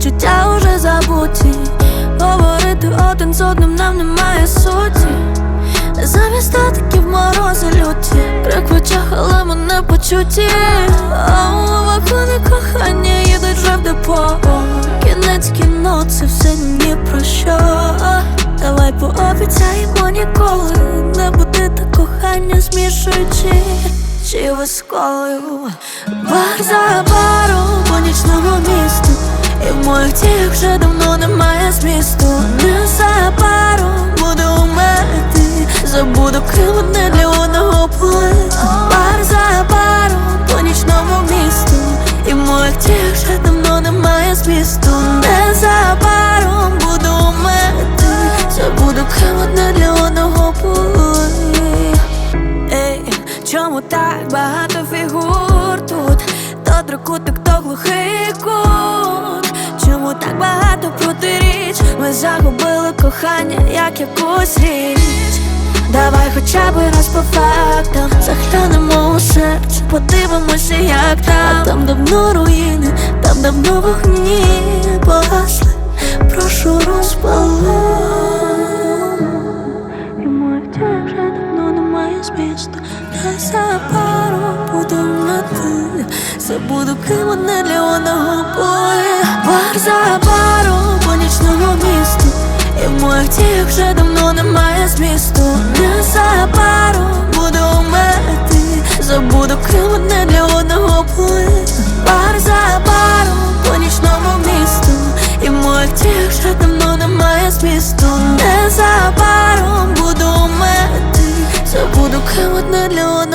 почуття уже забуті. Говорити один з одним нам немає суті. Замість татиків морози люті, крик в очах, але ми не почуті. Вагони кохання їдуть вже в депо. Кінець кіно, це все ні про що. Давай пообіцяємо ніколи не буде так кохання, змішуючи чиви з колою. Бар за баром по нічному місту, і в моїх діях вже давно немає змісту. Незабаром буду умерти, забуду, ким одне для одного були. Бар за баром по нічному місту, і в моїх діях вже давно немає змісту. Незабаром буду умерти, забуду, ким одне для одного були. Ей, чому так багато фігур тут? То трикутик, то глухий кут. Чому так багато протиріч? Ми загубили кохання, як якусь річ. Давай хоча б раз по фактам заглянемо у серце, подивимося, як там. А там давно руїни, там давно вогні погасли, прошу розпали. І моїх діях вже давно немає змісту. Незабаром буду мати, забуду, ким одне для одного були. Бар за баром по нічному місту, і в моїх діях вже давно немає змісту. Незабаром буду умерти, забуду, ким одне для одного були. Бар за баром по нічному місту, і в моїх діях вже давно немає змісту. Незабаром буду умерти, забуду, ким одне для одного.